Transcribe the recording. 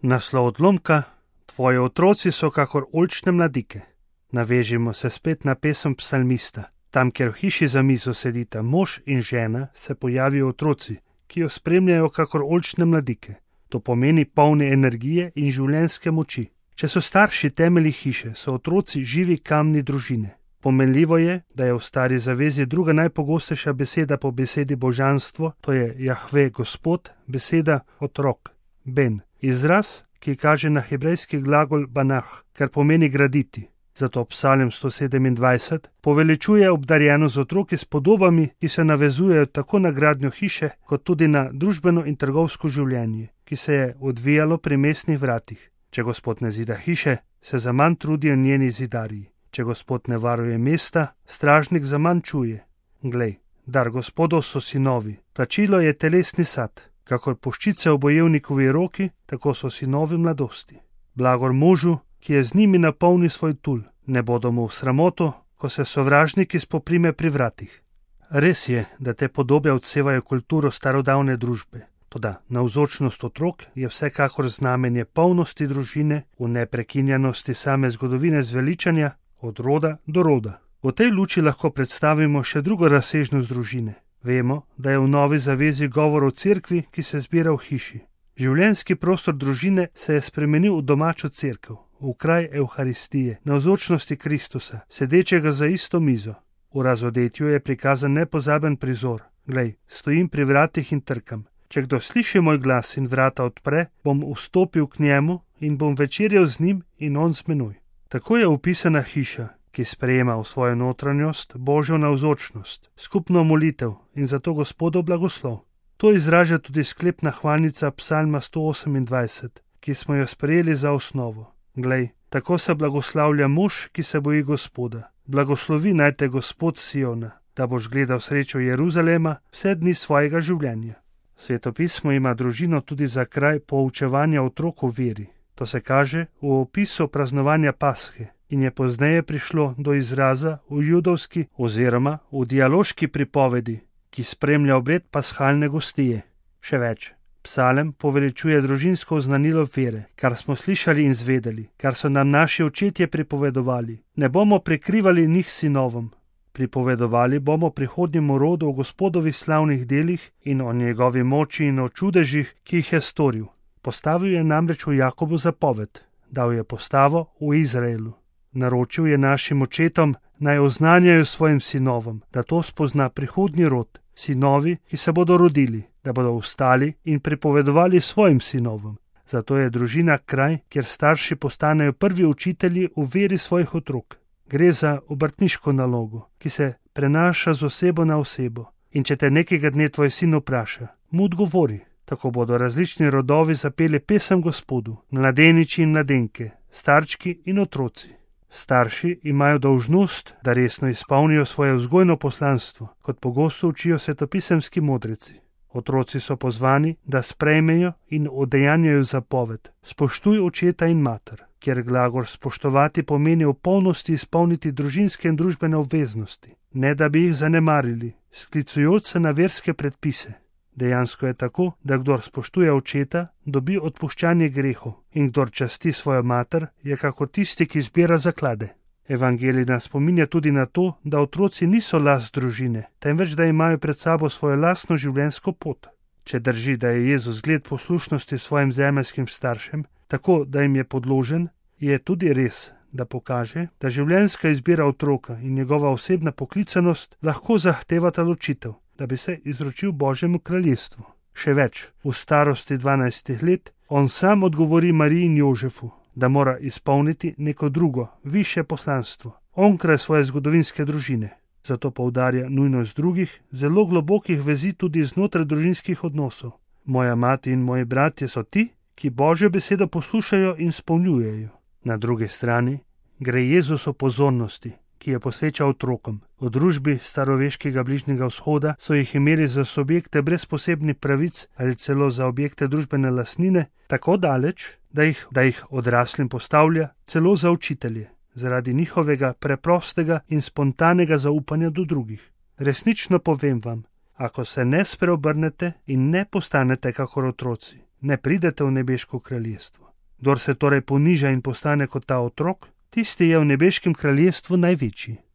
Naslov odlomka: Tvoji otroci so kakor oljčne mladike. Navežimo se spet na pesem psalmista. Tam, kjer v hiši za mizo sedita mož in žena, se pojavijo otroci, ki jo spremljajo kakor oljčne mladike. To pomeni polne energije in življenjske moči. Če so starši temelji hiše, so otroci živi kamni družine. Pomenljivo je, da je v Stari zavezi druga najpogostejša beseda po besedi božanstvo, to je Jahve Gospod, beseda otrok, ben. Izraz, ki kaže na hebrejski glagol banah, kar pomeni graditi. Zato Psalm 127 poveličuje obdarjeno z otroki s podobami, ki se navezujejo tako na gradnjo hiše, kot tudi na družbeno in trgovsko življenje, ki se je odvijalo pri mestnih vratih. Če Gospod ne zida hiše, se zaman trudijo njeni zidarji. Če Gospod ne varuje mesta, stražnik zaman čuje. Glej, dar Gospodov so sinovi, plačilo je telesni sad. Kakor puščice v bojevnikovi roki, tako so sinovi mladosti. Blagor možu, ki je z njimi napolni svoj tul, ne bodo mu v sramoto, ko se sovražniki spoprime pri vratih. Res je, da te podobe odsevajo kulturo starodavne družbe. Toda navzočnost otrok je vsekakor znamenje polnosti družine, v neprekinjanosti same zgodovine zveličanja, od roda do roda. V tej luči lahko predstavimo še drugo razsežnost družine. Vemo, da je v Novi zavezi govor o cerkvi, ki se zbira v hiši. Življenjski prostor družine se je spremenil v domačo cerkev, v kraj Evharistije, navzočnosti Kristusa, sedečega za isto mizo. V razodetju je prikazan nepozaben prizor. Glej, stojim pri vratih in trkam. Če kdo sliši moj glas in vrata odpre, bom vstopil k njemu in bom večerjal z njim in on z menoj. Tako je opisana hiša, ki sprejema v svojo notranjost Božjo navzočnost, skupno molitev in zato Gospodov blagoslov. To izraža tudi sklepna hvalnica Psalma 128, ki smo jo sprejeli za osnovo. Glej, tako se blagoslavlja mož, ki se boji Gospoda. Blagoslovi naj te Gospod Siona, da boš gledal srečo Jeruzalema vse dni svojega življenja. Sveto pismo ima družino tudi za kraj poučevanja otrok o veri. To se kaže v opisu praznovanja Pashe in je pozneje prišlo do izraza v judovski oziroma v dialoški pripovedi, ki spremlja obred pashalne gostije. Še več, psalem poveličuje družinsko oznanilo vere, kar smo slišali in zvedeli, kar so nam naši očetje pripovedovali. Ne bomo prikrivali njih sinovom. Pripovedovali bomo prihodnjemu rodu o Gospodovih slavnih delih in o njegovi moči in o čudežih, ki jih je storil. Postavil je namreč v Jakobu zapoved, dal je postavo v Izraelu. Naročil je našim očetom, naj oznanjajo svojim sinovom, da to spozna prihodnji rod, sinovi, ki se bodo rodili, da bodo vstali in pripovedovali svojim sinovom. Zato je družina kraj, kjer starši postanejo prvi učitelji v veri svojih otrok. Gre za obrtniško nalogo, ki se prenaša z osebo na osebo. In če te nekega dne tvoj sin vpraša, mu odgovori. Tako bodo različni rodovi zapeli pesem Gospodu, mladeniči in mladenke, starčki in otroci. Starši imajo dolžnost, da resno izpolnijo svoje vzgojno poslanstvo, kot pogosto učijo svetopisemski modreci. Otroci so pozvani, da sprejmejo in udejanjajo zapoved: spoštuj očeta in mater, kjer glagol spoštovati pomeni v polnosti izpolniti družinske in družbene obveznosti, ne da bi jih zanemarili, sklicujoč se na verske predpise. Dejansko je tako, da kdor spoštuje očeta, dobi odpuščanje grehov in kdor časti svojo mater, je kako tisti, ki zbira zaklade. Evangelij nas spominja tudi na to, da otroci niso last družine, temveč da imajo pred sabo svojo lastno življenjsko pot. Če drži, da je Jezus zgled poslušnosti svojim zemeljskim staršem, tako da jim je podložen, je tudi res, da pokaže, da življenjska izbira otroka in njegova osebna poklicanost lahko zahtevata ločitev, da bi se izročil Božjemu kraljestvu. Še več, v starosti 12 let on sam odgovori Mariji in Jožefu, da mora izpolniti neko drugo, višje poslanstvo, onkraj svoje zgodovinske družine. Zato poudarja nujnost drugih, zelo globokih vezi tudi znotraj družinskih odnosov. Moja mati in moji bratje so ti, ki Božjo besedo poslušajo in spolnjujejo. Na drugi strani gre Jezus o pozornosti, ki je posvečal otrokom. V družbi staroveškega Bližnjega vzhoda so jih imeli za subjekte brez posebnih pravic ali celo za objekte družbene lastnine, tako daleč, da jih odraslim postavlja celo za učitelje, zaradi njihovega preprostega in spontanega zaupanja do drugih. Resnično povem vam, ako se ne spreobrnete in ne postanete kakor otroci, ne pridete v nebeško kraljestvo. Kdor se torej poniža in postane kot ta otrok, tisti je v nebeškem kraljestvu največji.